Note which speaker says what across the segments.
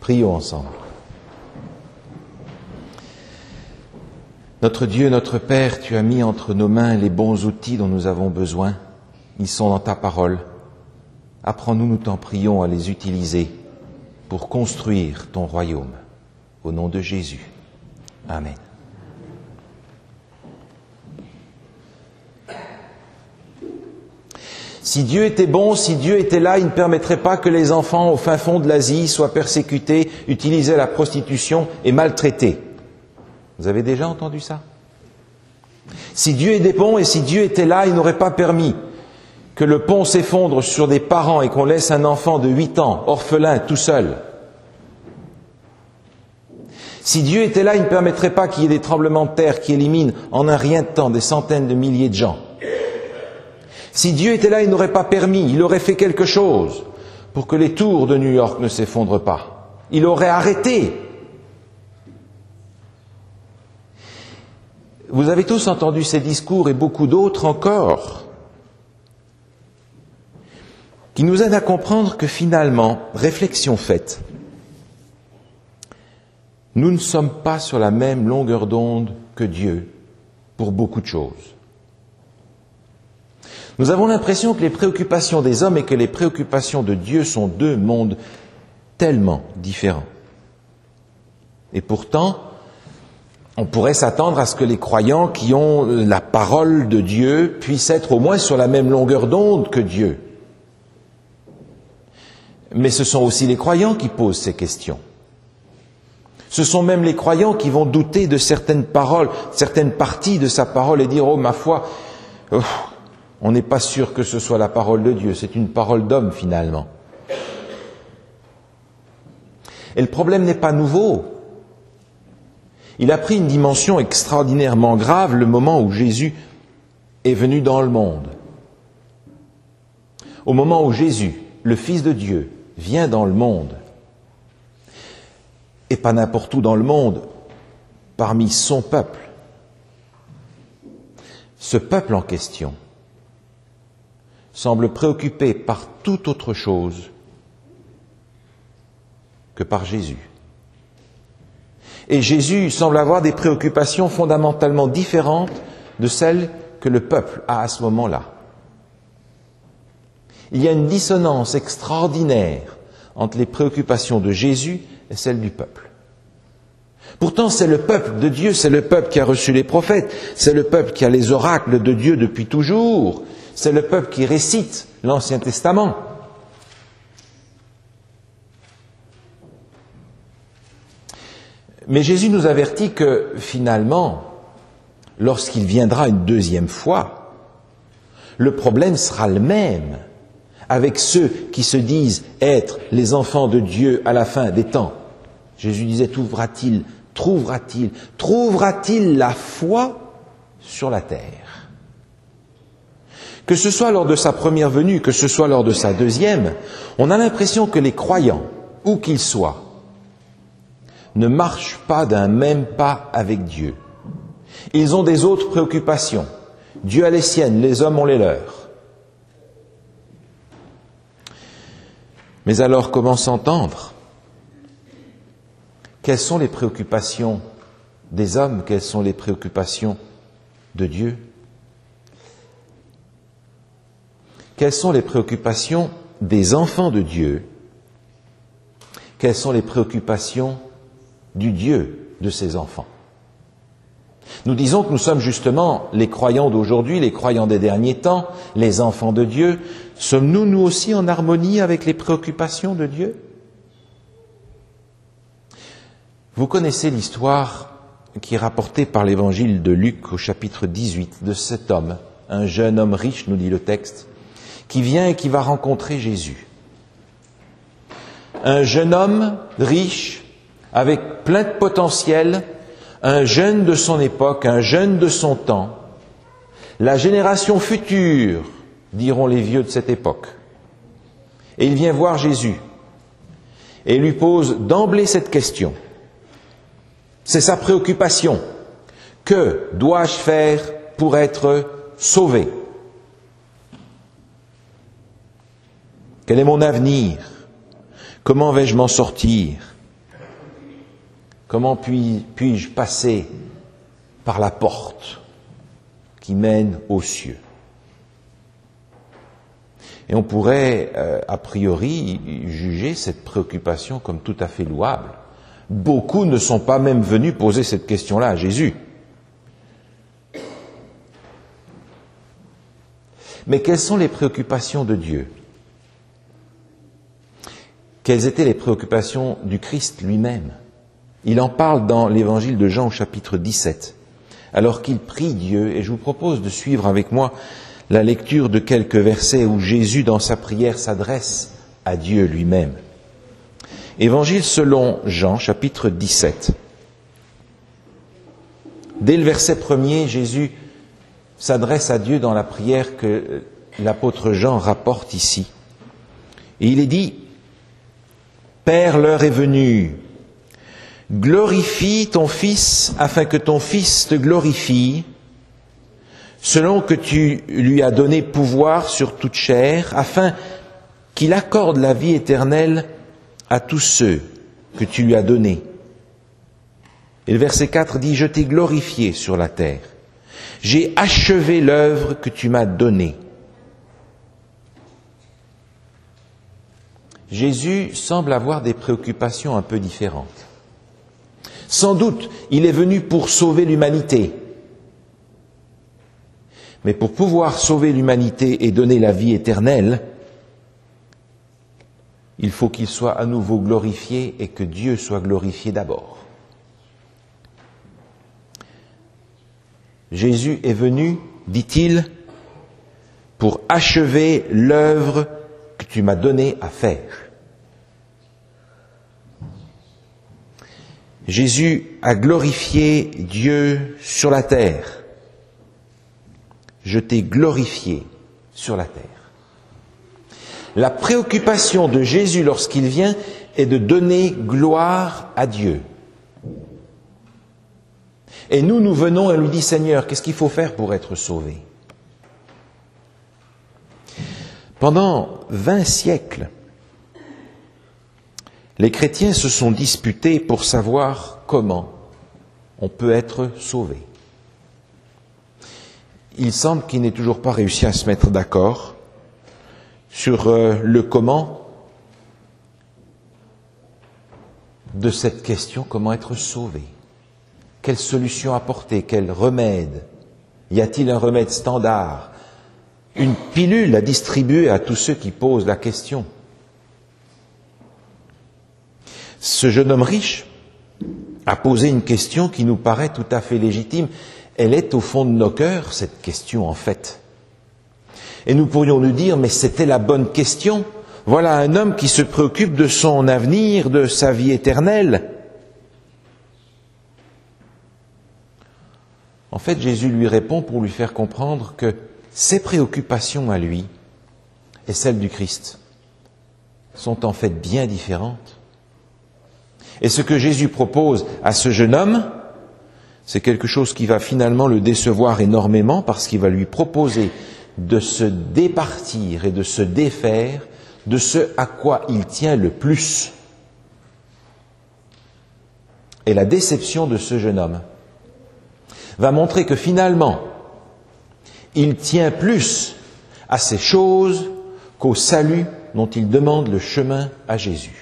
Speaker 1: Prions ensemble. Notre Dieu, notre Père, tu as mis entre nos mains les bons outils dont nous avons besoin. Ils sont dans ta parole. Apprends-nous, nous t'en prions, à les utiliser pour construire ton royaume. Au nom de Jésus. Amen. Si Dieu était bon, si Dieu était là, il ne permettrait pas que les enfants au fin fond de l'Asie soient persécutés, utilisés à la prostitution et maltraités. Vous avez déjà entendu ça? Si Dieu était bon et si Dieu était là, il n'aurait pas permis que le pont s'effondre sur des parents et qu'on laisse un enfant de 8 ans, orphelin, tout seul. Si Dieu était là, il ne permettrait pas qu'il y ait des tremblements de terre qui éliminent en un rien de temps des centaines de milliers de gens. Si Dieu était là, il n'aurait pas permis, il aurait fait quelque chose pour que les tours de New York ne s'effondrent pas. Il aurait arrêté. Vous avez tous entendu ces discours et beaucoup d'autres encore qui nous aident à comprendre que finalement, réflexion faite, nous ne sommes pas sur la même longueur d'onde que Dieu pour beaucoup de choses. Nous avons l'impression que les préoccupations des hommes et que les préoccupations de Dieu sont deux mondes tellement différents. Et pourtant, on pourrait s'attendre à ce que les croyants qui ont la parole de Dieu puissent être au moins sur la même longueur d'onde que Dieu. Mais ce sont aussi les croyants qui posent ces questions. Ce sont même les croyants qui vont douter de certaines paroles, certaines parties de sa parole et dire « Oh, ma foi, on n'est pas sûr que ce soit la parole de Dieu, c'est une parole d'homme finalement. » Et le problème n'est pas nouveau. Il a pris une dimension extraordinairement grave le moment où Jésus est venu dans le monde. Au moment où Jésus, le Fils de Dieu, vient dans le monde, et pas n'importe où dans le monde, parmi son peuple. Ce peuple en question semble préoccupé par toute autre chose que par Jésus. Et Jésus semble avoir des préoccupations fondamentalement différentes de celles que le peuple a à ce moment-là. Il y a une dissonance extraordinaire entre les préoccupations de Jésus et celles du peuple. Pourtant, c'est le peuple de Dieu, c'est le peuple qui a reçu les prophètes, c'est le peuple qui a les oracles de Dieu depuis toujours, c'est le peuple qui récite l'Ancien Testament. Mais Jésus nous avertit que, finalement, lorsqu'il viendra une deuxième fois, le problème sera le même avec ceux qui se disent être les enfants de Dieu à la fin des temps. Jésus disait, trouvera-t-il la foi sur la terre? Que ce soit lors de sa première venue, que ce soit lors de sa deuxième, on a l'impression que les croyants, où qu'ils soient, ne marchent pas d'un même pas avec Dieu. Ils ont des autres préoccupations. Dieu a les siennes, les hommes ont les leurs. Mais alors, comment s'entendre? Quelles sont les préoccupations des hommes? Quelles sont les préoccupations de Dieu? Quelles sont les préoccupations des enfants de Dieu? Quelles sont les préoccupations du Dieu de ses enfants? Nous disons que nous sommes justement les croyants d'aujourd'hui, les croyants des derniers temps, les enfants de Dieu. Sommes-nous, nous aussi, en harmonie avec les préoccupations de Dieu? Vous connaissez l'histoire qui est rapportée par l'évangile de Luc au chapitre 18 de cet homme, un jeune homme riche, nous dit le texte, qui vient et qui va rencontrer Jésus. Un jeune homme riche, avec plein de potentiel, un jeune de son époque, un jeune de son temps, la génération future, diront les vieux de cette époque. Et il vient voir Jésus et lui pose d'emblée cette question. C'est sa préoccupation. Que dois-je faire pour être sauvé? Quel est mon avenir? Comment vais-je m'en sortir? Comment puis-je passer par la porte qui mène aux cieux? Et on pourrait, a priori, juger cette préoccupation comme tout à fait louable. Beaucoup ne sont pas même venus poser cette question-là à Jésus. Mais quelles sont les préoccupations de Dieu? Quelles étaient les préoccupations du Christ lui-même? Il en parle dans l'évangile de Jean au chapitre 17, alors qu'il prie Dieu, et je vous propose de suivre avec moi la lecture de quelques versets où Jésus, dans sa prière, s'adresse à Dieu lui-même. Évangile selon Jean, chapitre 17. Dès le verset 1er, Jésus s'adresse à Dieu dans la prière que l'apôtre Jean rapporte ici. Et il est dit, « Père, l'heure est venue. Glorifie ton Fils, afin que ton Fils te glorifie, selon que tu lui as donné pouvoir sur toute chair, afin qu'il accorde la vie éternelle à tous ceux que tu lui as donnés. » Et le verset 4 dit, « Je t'ai glorifié sur la terre. J'ai achevé l'œuvre que tu m'as donnée. » Jésus semble avoir des préoccupations un peu différentes. Sans doute, il est venu pour sauver l'humanité. Mais pour pouvoir sauver l'humanité et donner la vie éternelle, il faut qu'il soit à nouveau glorifié et que Dieu soit glorifié d'abord. Jésus est venu, dit-il, pour achever l'œuvre que tu m'as donnée à faire. Jésus a glorifié Dieu sur la terre. Je t'ai glorifié sur la terre. La préoccupation de Jésus lorsqu'il vient est de donner gloire à Dieu. Et nous venons et on lui dit, Seigneur, qu'est-ce qu'il faut faire pour être sauvé? Pendant 20 siècles, les chrétiens se sont disputés pour savoir comment on peut être sauvé. Il semble qu'ils n'aient toujours pas réussi à se mettre d'accord sur le comment de cette question, comment être sauvé. Quelle solution apporter? Quel remède? Y a-t-il un remède standard? Une pilule à distribuer à tous ceux qui posent la question? Ce jeune homme riche a posé une question qui nous paraît tout à fait légitime. Elle est au fond de nos cœurs, cette question en fait. Et nous pourrions nous dire, mais c'était la bonne question. Voilà un homme qui se préoccupe de son avenir, de sa vie éternelle. En fait, Jésus lui répond pour lui faire comprendre que ses préoccupations à lui et celles du Christ sont en fait bien différentes. Et ce que Jésus propose à ce jeune homme, c'est quelque chose qui va finalement le décevoir énormément parce qu'il va lui proposer de se départir et de se défaire de ce à quoi il tient le plus. Et la déception de ce jeune homme va montrer que finalement, il tient plus à ces choses qu'au salut dont il demande le chemin à Jésus.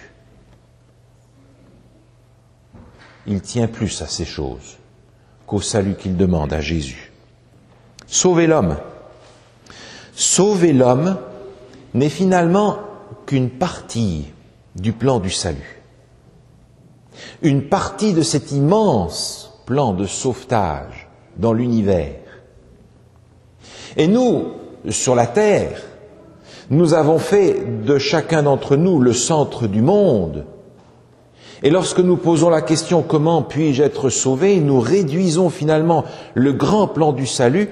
Speaker 1: Il tient plus à ces choses qu'au salut qu'il demande à Jésus. Sauver l'homme. Sauver l'homme n'est finalement qu'une partie du plan du salut. Une partie de cet immense plan de sauvetage dans l'univers. Et nous, sur la terre, nous avons fait de chacun d'entre nous le centre du monde. Et lorsque nous posons la question « Comment puis-je être sauvé ?», nous réduisons finalement le grand plan du salut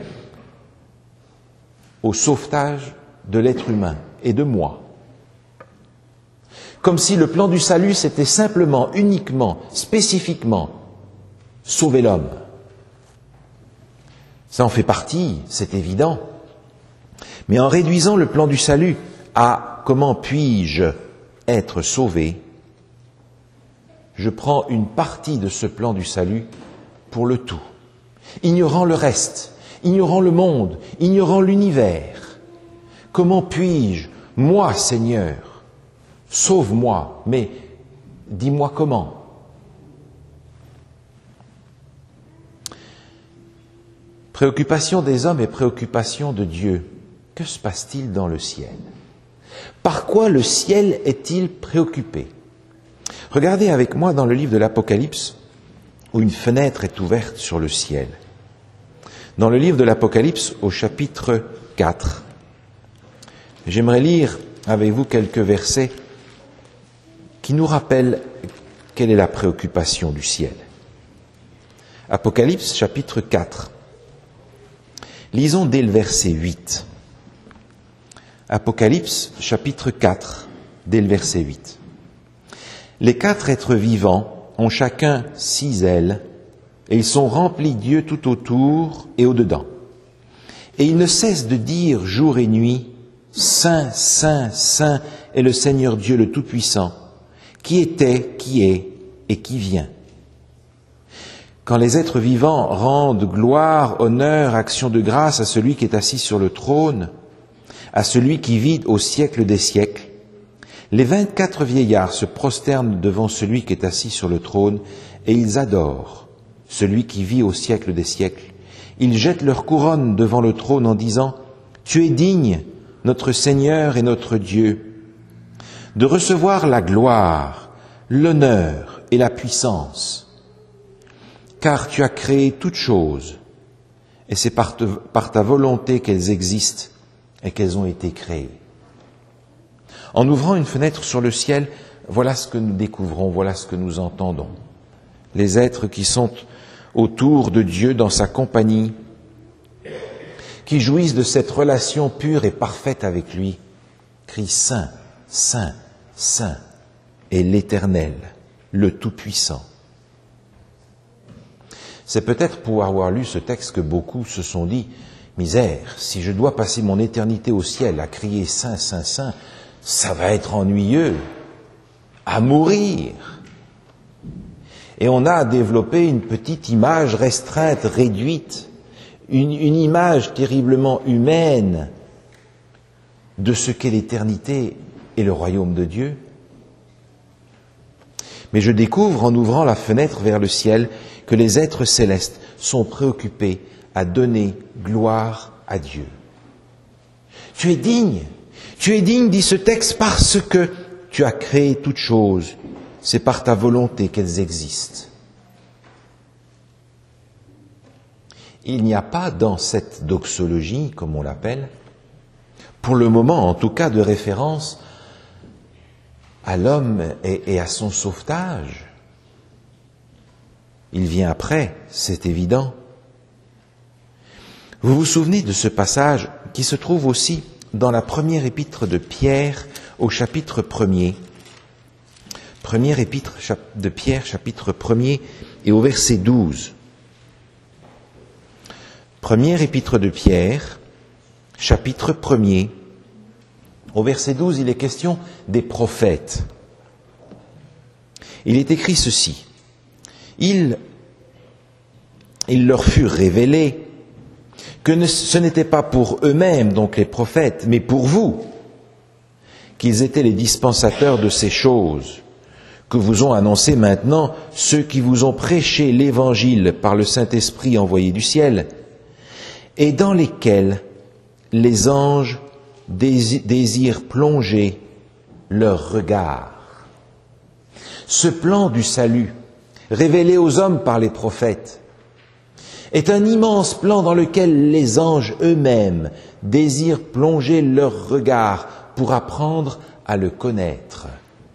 Speaker 1: au sauvetage de l'être humain et de moi. Comme si le plan du salut, c'était simplement, uniquement, spécifiquement, sauver l'homme. Ça en fait partie, c'est évident. Mais en réduisant le plan du salut à « Comment puis-je être sauvé ?», je prends une partie de ce plan du salut pour le tout, ignorant le reste, ignorant le monde, ignorant l'univers. Comment puis-je, moi, Seigneur, sauve-moi, mais dis-moi comment. Préoccupation des hommes et préoccupation de Dieu. Que se passe-t-il dans le ciel? Par quoi le ciel est-il préoccupé? Regardez avec moi dans le livre de l'Apocalypse, où une fenêtre est ouverte sur le ciel. Dans le livre de l'Apocalypse, au chapitre 4, j'aimerais lire avec vous quelques versets qui nous rappellent quelle est la préoccupation du ciel. Apocalypse, chapitre 4. Lisons dès le verset 8. Apocalypse, chapitre 4, dès le verset 8. Les 4 êtres vivants ont chacun 6 ailes, et ils sont remplis d'yeux tout autour et au-dedans. Et ils ne cessent de dire jour et nuit, Saint, Saint, Saint est le Seigneur Dieu le Tout-Puissant, qui était, qui est et qui vient. Quand les êtres vivants rendent gloire, honneur, action de grâce à celui qui est assis sur le trône, à celui qui vit au siècle des siècles, les 24 vieillards se prosternent devant celui qui est assis sur le trône et ils adorent celui qui vit au siècle des siècles. Ils jettent leur couronne devant le trône en disant « Tu es digne, notre Seigneur et notre Dieu, de recevoir la gloire, l'honneur et la puissance. Car tu as créé toutes choses, et c'est par ta volonté qu'elles existent et qu'elles ont été créées. » En ouvrant une fenêtre sur le ciel, voilà ce que nous découvrons, voilà ce que nous entendons. Les êtres qui sont autour de Dieu dans sa compagnie, qui jouissent de cette relation pure et parfaite avec lui, crient Saint, Saint, Saint est l'Éternel, le Tout-Puissant. C'est peut-être pour avoir lu ce texte que beaucoup se sont dit « Misère, si je dois passer mon éternité au ciel à crier Saint, Saint, Saint, ça va être ennuyeux, à mourir. » Et on a développé une petite image restreinte, réduite, une image terriblement humaine de ce qu'est l'éternité et le royaume de Dieu. Mais je découvre en ouvrant la fenêtre vers le ciel que les êtres célestes sont préoccupés à donner gloire à Dieu. Tu es digne, dit ce texte, parce que tu as créé toutes choses. C'est par ta volonté qu'elles existent. Il n'y a pas dans cette doxologie, comme on l'appelle, pour le moment en tout cas, de référence à l'homme et à son sauvetage. Il vient après, c'est évident. Vous vous souvenez de ce passage qui se trouve aussi dans la première épître de Pierre au chapitre 1er. Première épître de Pierre, chapitre 1er et au verset 12. Première épître de Pierre, chapitre 1er, au verset 12, il est question des prophètes. Il est écrit ceci. Il leur fut révélé que ce n'était pas pour eux-mêmes, donc les prophètes, mais pour vous, qu'ils étaient les dispensateurs de ces choses, que vous ont annoncé maintenant ceux qui vous ont prêché l'évangile par le Saint-Esprit envoyé du ciel, et dans lesquels les anges désirent plonger leur regard. Ce plan du salut, révélé aux hommes par les prophètes, est un immense plan dans lequel les anges eux-mêmes désirent plonger leur regard pour apprendre à le connaître.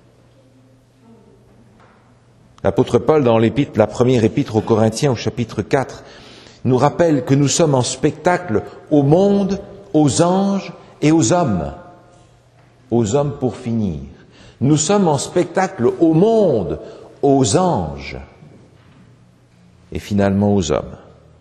Speaker 1: L'apôtre Paul, dans la première épître aux Corinthiens, au chapitre 4, nous rappelle que nous sommes en spectacle au monde, aux anges et aux hommes pour finir. Nous sommes en spectacle au monde, aux anges et finalement aux hommes.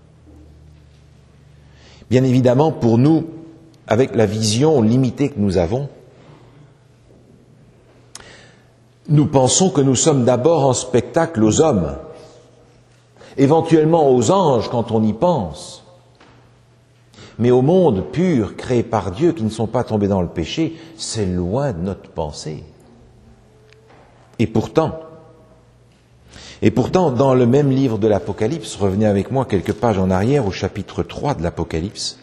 Speaker 1: Bien évidemment, pour nous, avec la vision limitée que nous avons, nous pensons que nous sommes d'abord en spectacle aux hommes, éventuellement aux anges quand on y pense, mais au monde pur créé par Dieu qui ne sont pas tombés dans le péché, c'est loin de notre pensée. Et pourtant, dans le même livre de l'Apocalypse, revenez avec moi quelques pages en arrière au chapitre 3 de l'Apocalypse,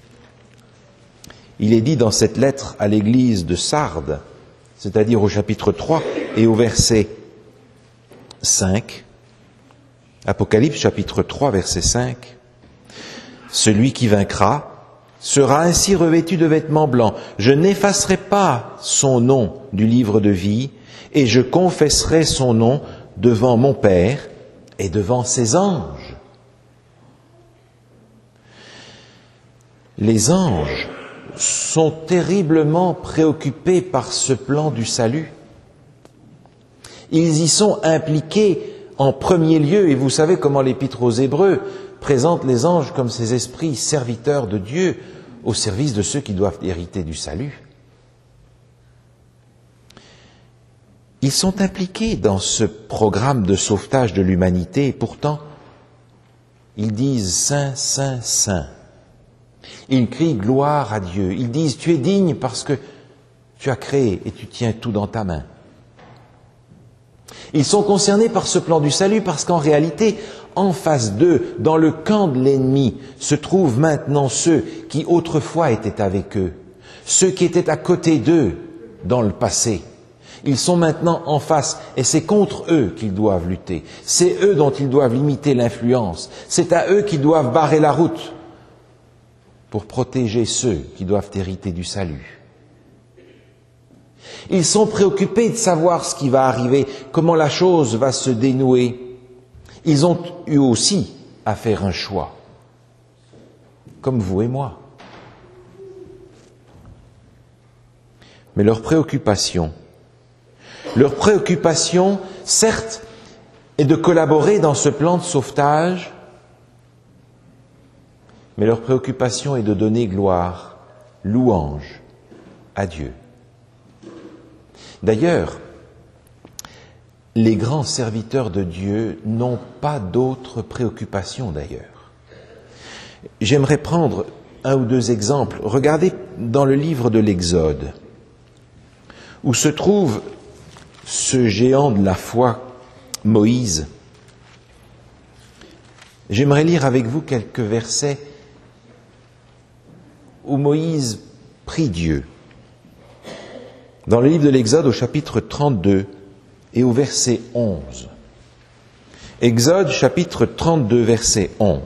Speaker 1: il est dit dans cette lettre à l'église de Sardes, c'est-à-dire au chapitre 3 et au verset 5, Apocalypse chapitre 3 verset 5, « Celui qui vaincra sera ainsi revêtu de vêtements blancs. Je n'effacerai pas son nom du livre de vie et je confesserai son nom devant mon Père et devant ses anges. » Les anges sont terriblement préoccupés par ce plan du salut. Ils y sont impliqués en premier lieu, et vous savez comment l'Épître aux Hébreux présente les anges comme ces esprits serviteurs de Dieu au service de ceux qui doivent hériter du salut. Ils sont impliqués dans ce programme de sauvetage de l'humanité, et pourtant, ils disent « Saint, Saint, Saint ». Ils crient gloire à Dieu. Ils disent tu es digne parce que tu as créé et tu tiens tout dans ta main. Ils sont concernés par ce plan du salut parce qu'en réalité, en face d'eux, dans le camp de l'ennemi, se trouvent maintenant ceux qui autrefois étaient avec eux, ceux qui étaient à côté d'eux dans le passé. Ils sont maintenant en face et c'est contre eux qu'ils doivent lutter. C'est eux dont ils doivent limiter l'influence. C'est à eux qu'ils doivent barrer la route pour protéger ceux qui doivent hériter du salut. Ils sont préoccupés de savoir ce qui va arriver, comment la chose va se dénouer. Ils ont eu aussi à faire un choix, comme vous et moi. Mais leur préoccupation, certes, est de collaborer dans ce plan de sauvetage, mais leur préoccupation est de donner gloire, louange à Dieu. D'ailleurs, les grands serviteurs de Dieu n'ont pas d'autres préoccupations d'ailleurs. J'aimerais prendre un ou deux exemples. Regardez dans le livre de l'Exode, où se trouve ce géant de la foi, Moïse. J'aimerais lire avec vous quelques versets où Moïse prie Dieu. Dans le livre de l'Exode au chapitre 32 et au verset 11. Exode chapitre 32 verset 11.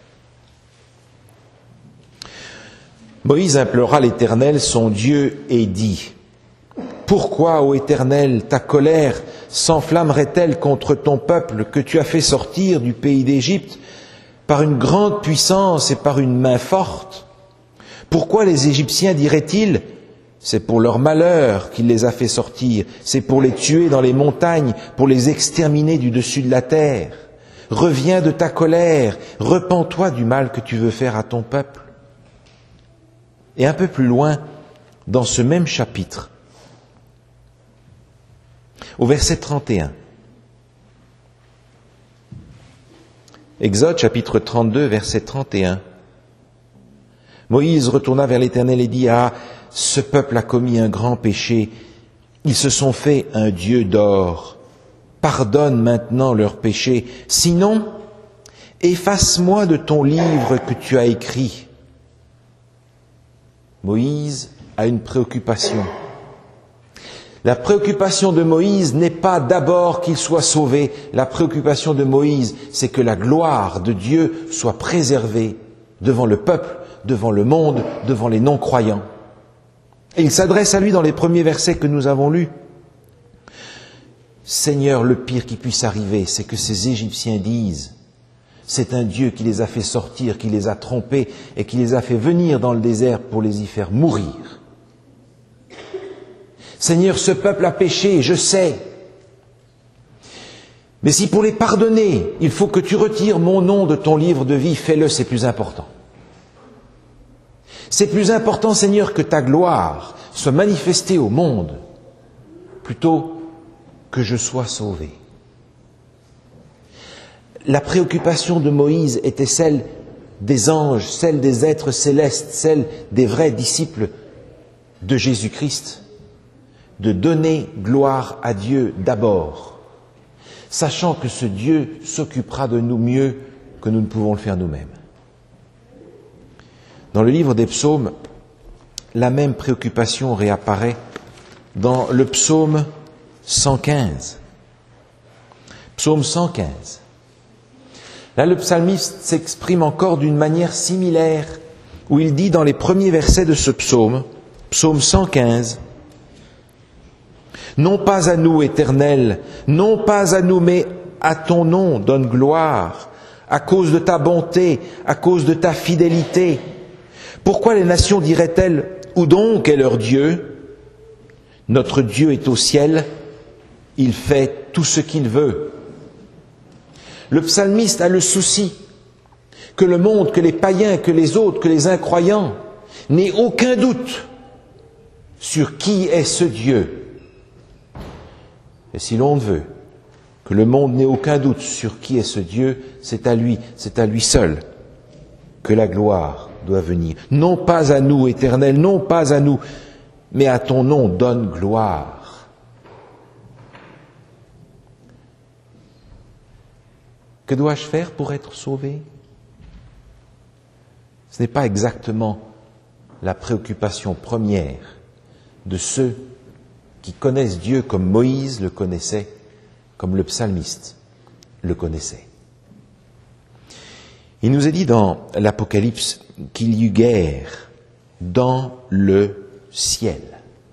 Speaker 1: Moïse implora l'Éternel son Dieu et dit : Pourquoi, ô Éternel, ta colère s'enflammerait-elle contre ton peuple que tu as fait sortir du pays d'Égypte par une grande puissance et par une main forte ? Pourquoi les Égyptiens diraient-ils : c'est pour leur malheur qu'il les a fait sortir, c'est pour les tuer dans les montagnes, pour les exterminer du dessus de la terre. Reviens de ta colère, repens-toi du mal que tu veux faire à ton peuple. Et un peu plus loin, dans ce même chapitre, au verset 31, Exode chapitre 32, verset 31, Moïse retourna vers l'Éternel et dit : Ah, ce peuple a commis un grand péché. Ils se sont fait un Dieu d'or. Pardonne maintenant leurs péchés. Sinon, efface-moi de ton livre que tu as écrit. Moïse a une préoccupation. La préoccupation de Moïse n'est pas d'abord qu'il soit sauvé. La préoccupation de Moïse, c'est que la gloire de Dieu soit préservée devant le peuple, devant le monde, devant les non-croyants. Et il s'adresse à lui dans les premiers versets que nous avons lus. Seigneur, le pire qui puisse arriver, c'est que ces Égyptiens disent : c'est un Dieu qui les a fait sortir, qui les a trompés et qui les a fait venir dans le désert pour les y faire mourir. Seigneur, ce peuple a péché, je sais. Mais si pour les pardonner, il faut que tu retires mon nom de ton livre de vie, fais-le, c'est plus important. C'est plus important, Seigneur, que ta gloire soit manifestée au monde, plutôt que je sois sauvé. La préoccupation de Moïse était celle des anges, celle des êtres célestes, celle des vrais disciples de Jésus-Christ, de donner gloire à Dieu d'abord, sachant que ce Dieu s'occupera de nous mieux que nous ne pouvons le faire nous-mêmes. Dans le livre des psaumes, la même préoccupation réapparaît dans le psaume 115. Psaume 115. Là, le psalmiste s'exprime encore d'une manière similaire, où il dit dans les premiers versets de ce psaume, psaume 115, « Non pas à nous, Éternel, non pas à nous, mais à ton nom donne gloire, à cause de ta bonté, à cause de ta fidélité. Pourquoi les nations diraient-elles, où donc est leur Dieu ? Notre Dieu est au ciel, il fait tout ce qu'il veut. » Le psalmiste a le souci que le monde, que les païens, que les autres, que les incroyants n'aient aucun doute sur qui est ce Dieu. Et si l'on veut que le monde n'ait aucun doute sur qui est ce Dieu, c'est à lui seul que la gloire doit venir. Non pas à nous, Éternel, non pas à nous, mais à ton nom donne gloire. Que dois-je faire pour être sauvé ? Ce n'est pas exactement la préoccupation première de ceux qui connaissent Dieu comme Moïse le connaissait, comme le psalmiste le connaissait. Il nous est dit dans l'Apocalypse qu'il y eut guerre dans le ciel.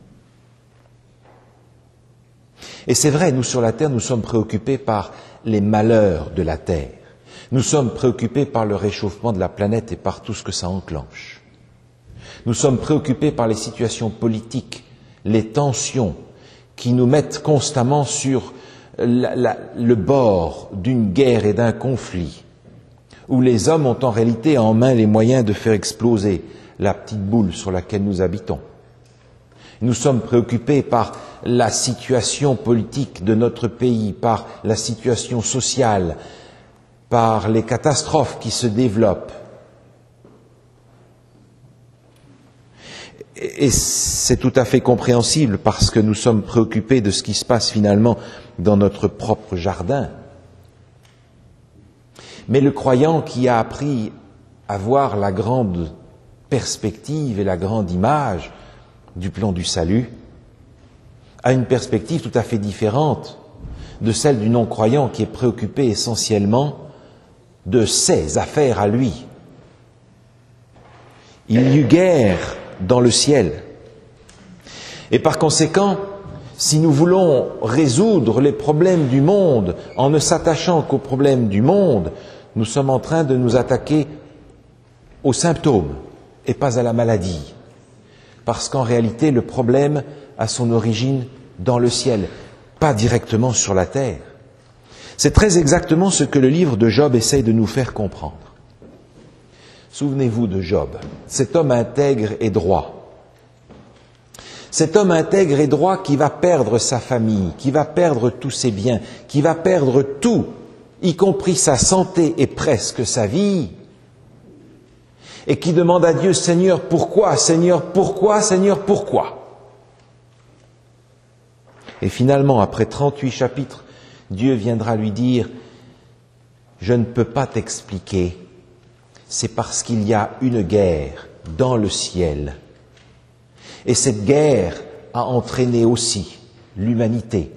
Speaker 1: Et c'est vrai, nous sur la terre, nous sommes préoccupés par les malheurs de la terre. Nous sommes préoccupés par le réchauffement de la planète et par tout ce que ça enclenche. Nous sommes préoccupés par les situations politiques, les tensions qui nous mettent constamment sur le bord d'une guerre et d'un conflit, où les hommes ont en réalité en main les moyens de faire exploser la petite boule sur laquelle nous habitons. Nous sommes préoccupés par la situation politique de notre pays, par la situation sociale, par les catastrophes qui se développent. Et c'est tout à fait compréhensible parce que nous sommes préoccupés de ce qui se passe finalement dans notre propre jardin. Mais le croyant qui a appris à voir la grande perspective et la grande image du plan du salut a une perspective tout à fait différente de celle du non-croyant qui est préoccupé essentiellement de ses affaires à lui. Il y eut guerre dans le ciel. Et par conséquent, si nous voulons résoudre les problèmes du monde en ne s'attachant qu'aux problèmes du monde, nous sommes en train de nous attaquer aux symptômes et pas à la maladie. Parce qu'en réalité, le problème a son origine dans le ciel, pas directement sur la terre. C'est très exactement ce que le livre de Job essaye de nous faire comprendre. Souvenez-vous de Job, cet homme intègre et droit. Cet homme intègre et droit qui va perdre sa famille, qui va perdre tous ses biens, qui va perdre tout, y compris sa santé et presque sa vie, et qui demande à Dieu, Seigneur, pourquoi, Seigneur, pourquoi, Seigneur, pourquoi ? Et finalement, après 38 chapitres, Dieu viendra lui dire, je ne peux pas t'expliquer, c'est parce qu'il y a une guerre dans le ciel. Et cette guerre a entraîné aussi l'humanité.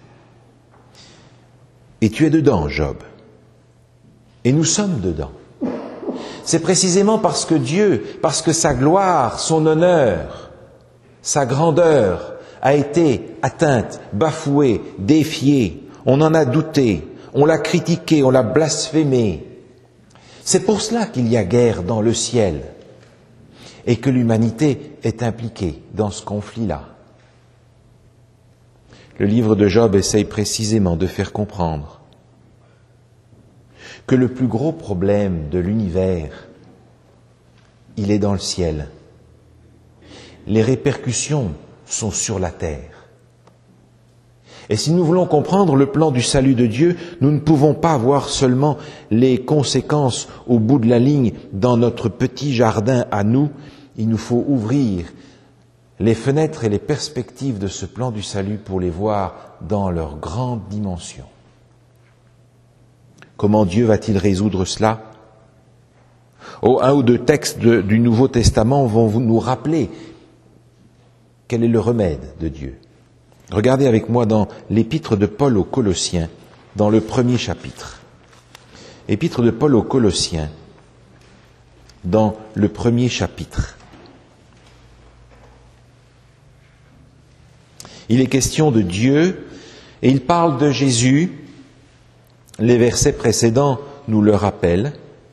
Speaker 1: Et tu es dedans, Job. Et nous sommes dedans. C'est précisément parce que Dieu, parce que sa gloire, son honneur, sa grandeur a été atteinte, bafouée, défiée. On en a douté, on l'a critiqué, on l'a blasphémé. C'est pour cela qu'il y a guerre dans le ciel et que l'humanité est impliquée dans ce conflit-là. Le livre de Job essaye précisément de faire comprendre que le plus gros problème de l'univers, il est dans le ciel. Les répercussions sont sur la terre. Et si nous voulons comprendre le plan du salut de Dieu, nous ne pouvons pas voir seulement les conséquences au bout de la ligne dans notre petit jardin à nous. Il nous faut ouvrir les fenêtres et les perspectives de ce plan du salut pour les voir dans leur grande dimension. Comment Dieu va-t-il résoudre cela ? Un ou deux textes du Nouveau Testament vont nous rappeler quel est le remède de Dieu. Regardez avec moi dans l'épître de Paul aux Colossiens, dans le 1er chapitre. Épître de Paul aux Colossiens, dans le 1er chapitre. Il est question de Dieu et il parle de Jésus. Les versets précédents nous le rappellent.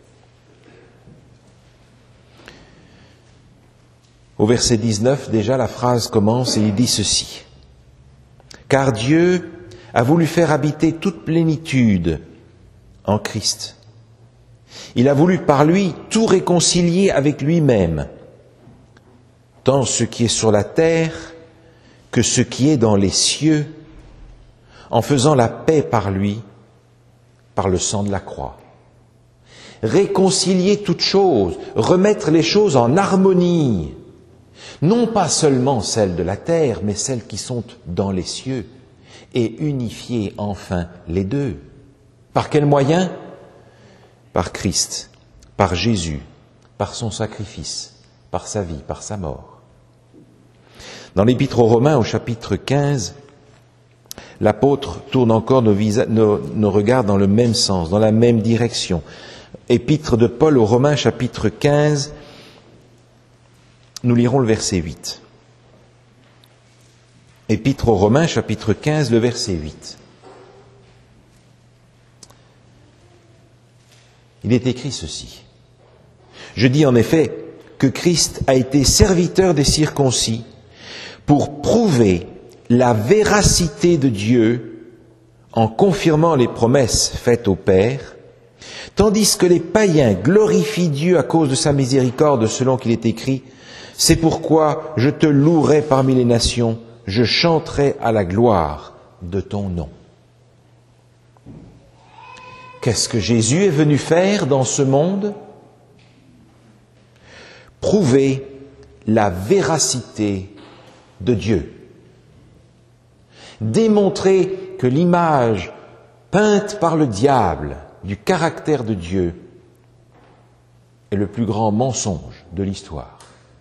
Speaker 1: Au verset 19, déjà la phrase commence et il dit ceci. Car Dieu a voulu faire habiter toute plénitude en Christ. Il a voulu par lui tout réconcilier avec lui-même, tant ce qui est sur la terre que ce qui est dans les cieux, en faisant la paix par lui, par le sang de la croix. Réconcilier toutes choses, remettre les choses en harmonie, non pas seulement celles de la terre, mais celles qui sont dans les cieux, et unifier enfin les deux. Par quel moyen ? Par Christ, par Jésus, par son sacrifice, par sa vie, par sa mort. Dans l'Épître aux Romains, au chapitre 15, l'apôtre tourne encore nos regards dans le même sens, dans la même direction. Épître de Paul aux Romains, chapitre 15, nous lirons le verset 8. Épître aux Romains, chapitre 15, le verset 8. Il est écrit ceci. Je dis en effet que Christ a été serviteur des circoncis pour prouver la véracité de Dieu en confirmant les promesses faites au Père, tandis que les païens glorifient Dieu à cause de sa miséricorde, selon qu'il est écrit « C'est pourquoi je te louerai parmi les nations, je chanterai à la gloire de ton nom. » Qu'est-ce que Jésus est venu faire dans ce monde ? Prouver la véracité de Dieu. Démontrer que l'image peinte par le diable du caractère de Dieu est le plus grand mensonge de l'histoire.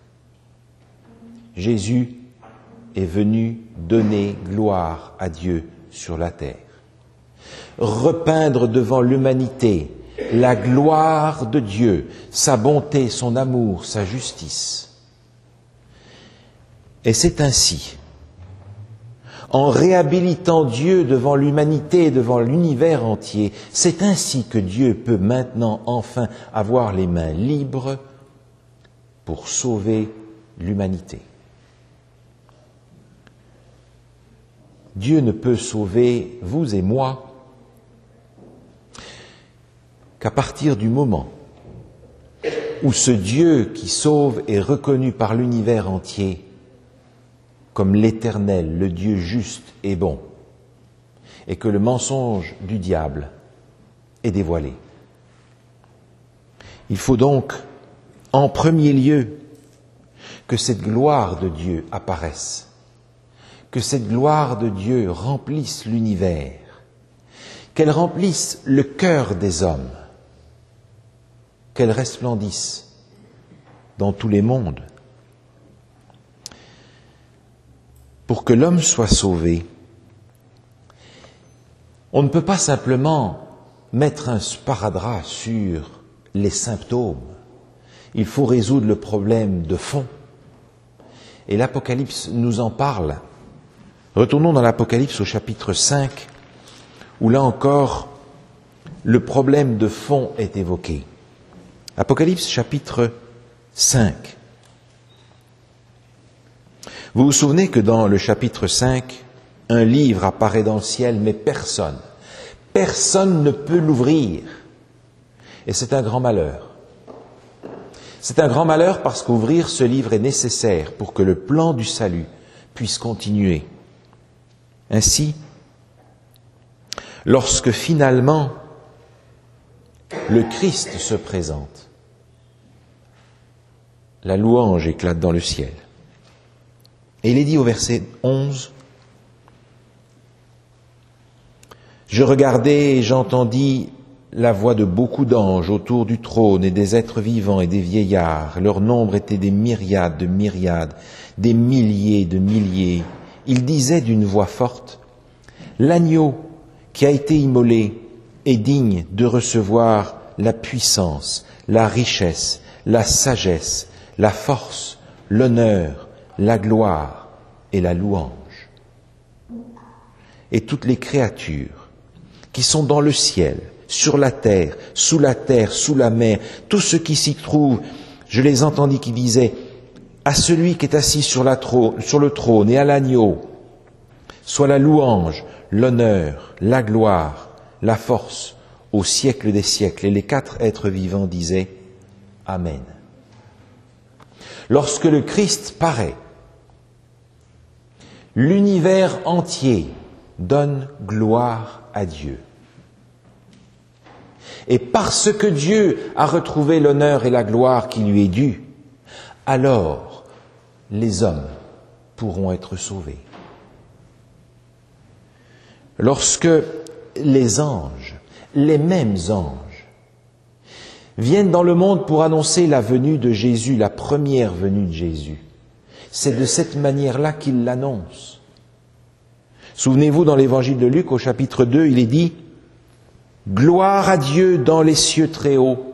Speaker 1: Jésus est venu donner gloire à Dieu sur la terre. Repeindre devant l'humanité la gloire de Dieu, sa bonté, son amour, sa justice. Et c'est ainsi, en réhabilitant Dieu devant l'humanité et devant l'univers entier, c'est ainsi que Dieu peut maintenant enfin avoir les mains libres pour sauver l'humanité. Dieu ne peut sauver vous et moi qu'à partir du moment où ce Dieu qui sauve est reconnu par l'univers entier comme l'Éternel, le Dieu juste et bon, et que le mensonge du diable est dévoilé. Il faut donc, en premier lieu, que cette gloire de Dieu apparaisse, que cette gloire de Dieu remplisse l'univers, qu'elle remplisse le cœur des hommes, qu'elle resplendisse dans tous les mondes. Pour que l'homme soit sauvé, on ne peut pas simplement mettre un sparadrap sur les symptômes. Il faut résoudre le problème de fond. Et l'Apocalypse nous en parle. Retournons dans l'Apocalypse au chapitre 5, où là encore, le problème de fond est évoqué. Apocalypse chapitre 5. Vous vous souvenez que dans le chapitre 5, un livre apparaît dans le ciel, mais personne ne peut l'ouvrir. Et c'est un grand malheur. C'est un grand malheur parce qu'ouvrir ce livre est nécessaire pour que le plan du salut puisse continuer. Ainsi, lorsque finalement le Christ se présente, la louange éclate dans le ciel. Et il est dit au verset 11, « Je regardai et j'entendis la voix de beaucoup d'anges autour du trône et des êtres vivants et des vieillards. Leur nombre était des myriades de myriades, des milliers de milliers. Ils disaient d'une voix forte, « L'agneau qui a été immolé est digne de recevoir la puissance, la richesse, la sagesse, la force, l'honneur, la gloire et la louange. » Et toutes les créatures qui sont dans le ciel, sur la terre, sous la mer, tout ce qui s'y trouve, je les entendis qui disaient, à celui qui est assis sur le trône et à l'agneau, soit la louange, l'honneur, la gloire, la force, au siècle des siècles. Et les 4 êtres vivants disaient, Amen. Lorsque le Christ paraît, l'univers entier donne gloire à Dieu. Et parce que Dieu a retrouvé l'honneur et la gloire qui lui est due, alors les hommes pourront être sauvés. Lorsque les anges, les mêmes anges, viennent dans le monde pour annoncer la venue de Jésus, la première venue de Jésus, c'est de cette manière-là qu'ils l'annoncent. Souvenez-vous, dans l'évangile de Luc, au chapitre 2, il est dit « Gloire à Dieu dans les cieux très hauts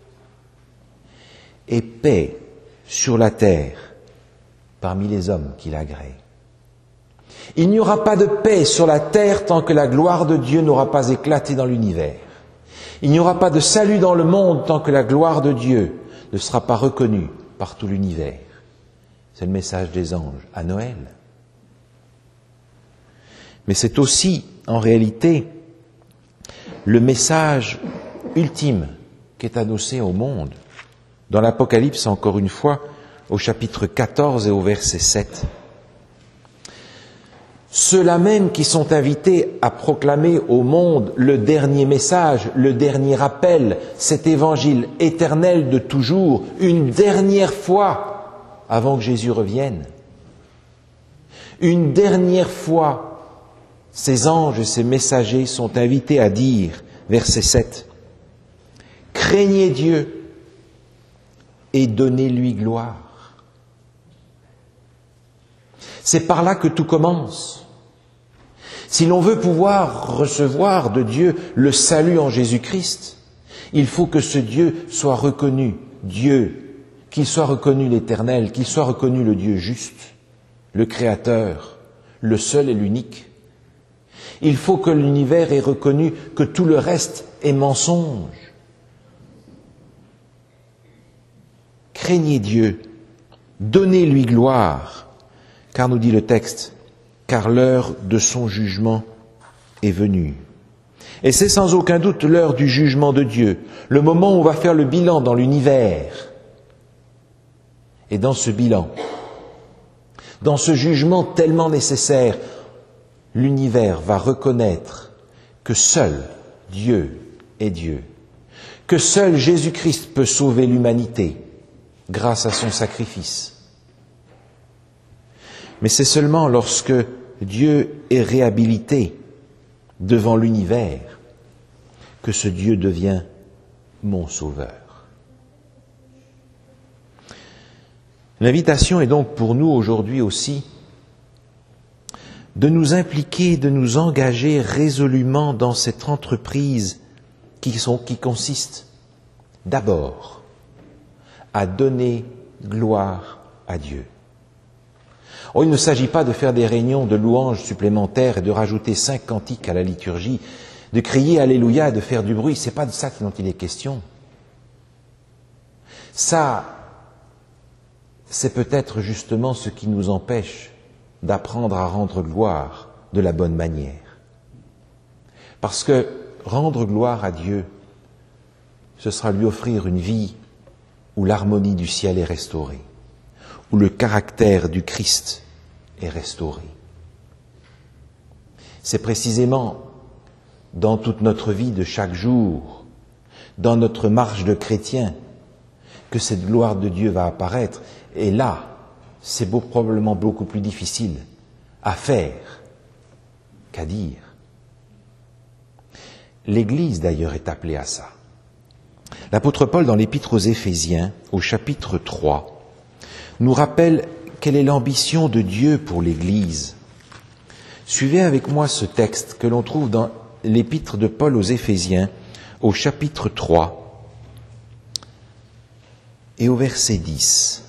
Speaker 1: et paix sur la terre parmi les hommes qui l'agréent. » Il n'y aura pas de paix sur la terre tant que la gloire de Dieu n'aura pas éclaté dans l'univers. Il n'y aura pas de salut dans le monde tant que la gloire de Dieu ne sera pas reconnue par tout l'univers. C'est le message des anges à Noël. Mais c'est aussi, en réalité, le message ultime qui est annoncé au monde. Dans l'Apocalypse, encore une fois, au chapitre 14 et au verset 7. Ceux-là même qui sont invités à proclamer au monde le dernier message, le dernier appel, cet évangile éternel de toujours, une dernière fois avant que Jésus revienne. Une dernière fois, ces anges et ces messagers sont invités à dire, verset 7, « Craignez Dieu et donnez-lui gloire. » C'est par là que tout commence. Si l'on veut pouvoir recevoir de Dieu le salut en Jésus-Christ, il faut que ce Dieu soit reconnu, Dieu, qu'il soit reconnu l'Éternel, qu'il soit reconnu le Dieu juste, le Créateur, le seul et l'unique. Il faut que l'univers ait reconnu que tout le reste est mensonge. Craignez Dieu, donnez-lui gloire, car nous dit le texte, car l'heure de son jugement est venue. Et c'est sans aucun doute l'heure du jugement de Dieu, le moment où on va faire le bilan dans l'univers. Et dans ce bilan, dans ce jugement tellement nécessaire, l'univers va reconnaître que seul Dieu est Dieu, que seul Jésus-Christ peut sauver l'humanité grâce à son sacrifice. Mais c'est seulement lorsque Dieu est réhabilité devant l'univers que ce Dieu devient mon sauveur. L'invitation est donc pour nous aujourd'hui aussi de nous impliquer, de nous engager résolument dans cette entreprise qui consiste d'abord à donner gloire à Dieu. Oh, il ne s'agit pas de faire des réunions de louanges supplémentaires et de rajouter 5 cantiques à la liturgie, de crier Alléluia et de faire du bruit. C'est pas de ça dont il est question. Ça, c'est peut-être justement ce qui nous empêche d'apprendre à rendre gloire de la bonne manière. Parce que rendre gloire à Dieu, ce sera lui offrir une vie où l'harmonie du ciel est restaurée, où le caractère du Christ est restauré. C'est précisément dans toute notre vie de chaque jour, dans notre marche de chrétien, que cette gloire de Dieu va apparaître. Et là, c'est probablement beaucoup plus difficile à faire qu'à dire. L'Église, d'ailleurs, est appelée à ça. L'apôtre Paul, dans l'Épître aux Éphésiens, au chapitre 3, nous rappelle quelle est l'ambition de Dieu pour l'Église. Suivez avec moi ce texte que l'on trouve dans l'Épître de Paul aux Éphésiens, au chapitre 3, et au verset 10.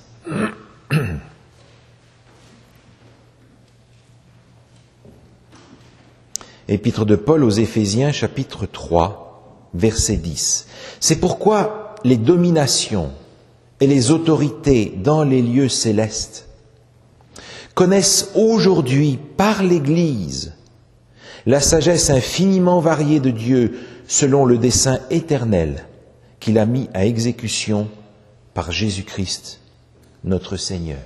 Speaker 1: Épître de Paul aux Éphésiens, chapitre 3, verset 10. C'est pourquoi les dominations et les autorités dans les lieux célestes connaissent aujourd'hui par l'Église la sagesse infiniment variée de Dieu selon le dessein éternel qu'il a mis à exécution par Jésus-Christ, notre Seigneur.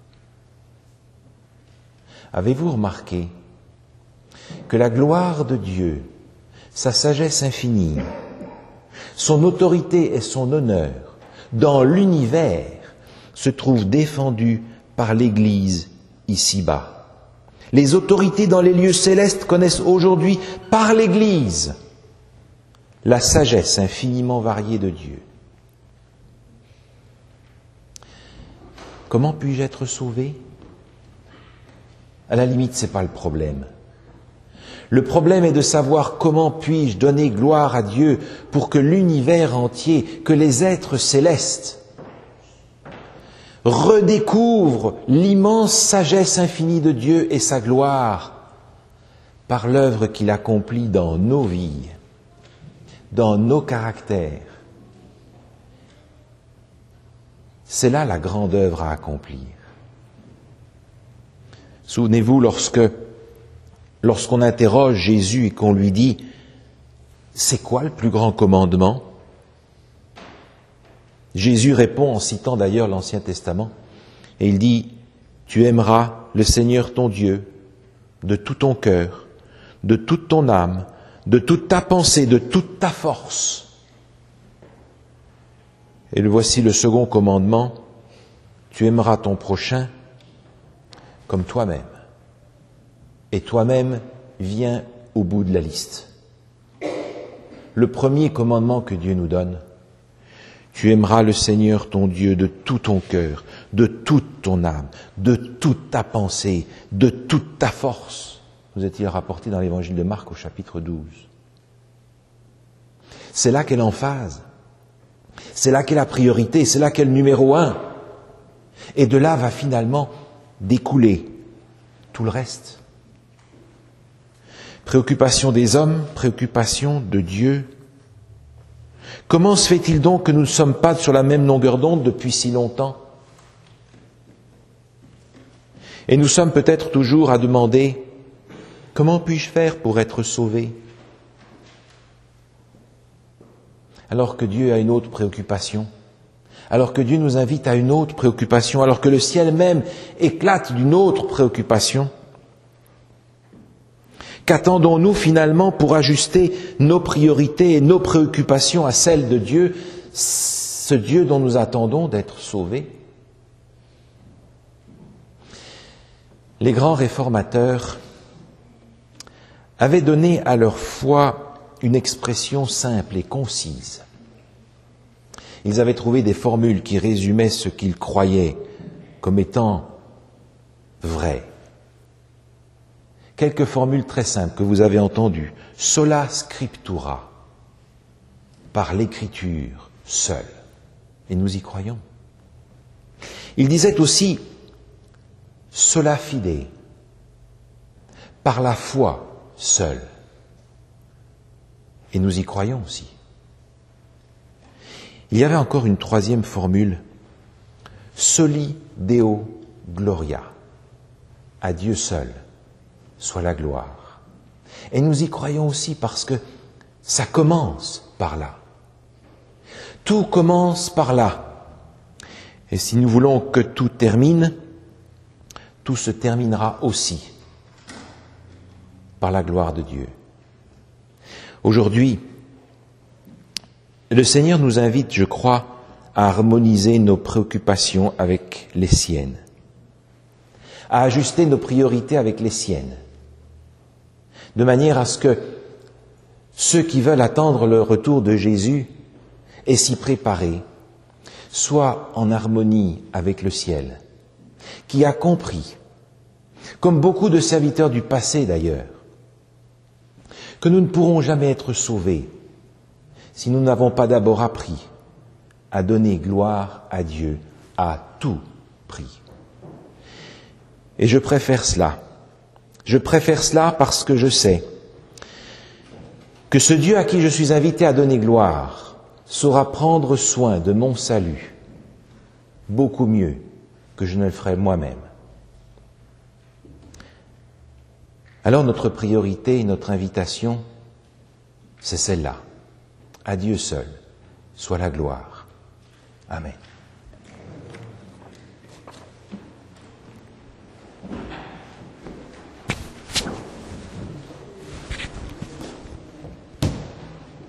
Speaker 1: Avez-vous remarqué que la gloire de Dieu, sa sagesse infinie, son autorité et son honneur dans l'univers se trouvent défendus par l'Église ici-bas? Les autorités dans les lieux célestes connaissent aujourd'hui par l'Église la sagesse infiniment variée de Dieu. Comment puis-je être sauvé? À la limite, ce n'est pas le problème. Le problème est de savoir comment puis-je donner gloire à Dieu pour que l'univers entier, que les êtres célestes redécouvrent l'immense sagesse infinie de Dieu et sa gloire par l'œuvre qu'il accomplit dans nos vies, dans nos caractères. C'est là la grande œuvre à accomplir. Souvenez-vous, lorsqu'on interroge Jésus et qu'on lui dit « C'est quoi le plus grand commandement ?» Jésus répond en citant d'ailleurs l'Ancien Testament et il dit « Tu aimeras le Seigneur ton Dieu de tout ton cœur, de toute ton âme, de toute ta pensée, de toute ta force. » Et le voici le second commandement, tu aimeras ton prochain comme toi-même. Et toi-même vient au bout de la liste. Le premier commandement que Dieu nous donne, tu aimeras le Seigneur ton Dieu de tout ton cœur, de toute ton âme, de toute ta pensée, de toute ta force. Vous est-il rapporté dans l'évangile de Marc au chapitre 12. C'est là qu'est l'emphase. C'est là qu'est la priorité, c'est là qu'est le numéro 1. Et de là va finalement découler tout le reste. Préoccupation des hommes, préoccupation de Dieu. Comment se fait-il donc que nous ne sommes pas sur la même longueur d'onde depuis si longtemps? Et nous sommes peut-être toujours à demander « Comment puis-je faire pour être sauvé ?» Alors que Dieu a une autre préoccupation, alors que Dieu nous invite à une autre préoccupation, alors que le ciel même éclate d'une autre préoccupation. Qu'attendons-nous finalement pour ajuster nos priorités et nos préoccupations à celles de Dieu, ce Dieu dont nous attendons d'être sauvés? Les grands réformateurs avaient donné à leur foi une expression simple et concise. Ils avaient trouvé des formules qui résumaient ce qu'ils croyaient comme étant vrai. Quelques formules très simples que vous avez entendues. Sola scriptura, par l'écriture seule. Et nous y croyons. Ils disaient aussi sola fide, par la foi seule. Et nous y croyons aussi. Il y avait encore une troisième formule, soli deo gloria, à Dieu seul soit la gloire. Et nous y croyons aussi parce que ça commence par là. Tout commence par là. Et si nous voulons que tout termine, tout se terminera aussi par la gloire de Dieu. Aujourd'hui, le Seigneur nous invite, je crois, à harmoniser nos préoccupations avec les siennes, à ajuster nos priorités avec les siennes, de manière à ce que ceux qui veulent attendre le retour de Jésus et s'y préparer soient en harmonie avec le ciel, qui a compris, comme beaucoup de serviteurs du passé d'ailleurs, que nous ne pourrons jamais être sauvés si nous n'avons pas d'abord appris à donner gloire à Dieu à tout prix. Et je préfère cela. Je préfère cela parce que je sais que ce Dieu à qui je suis invité à donner gloire saura prendre soin de mon salut beaucoup mieux que je ne le ferai moi-même. Alors notre priorité, notre invitation, c'est celle-là. À Dieu seul soit la gloire. Amen.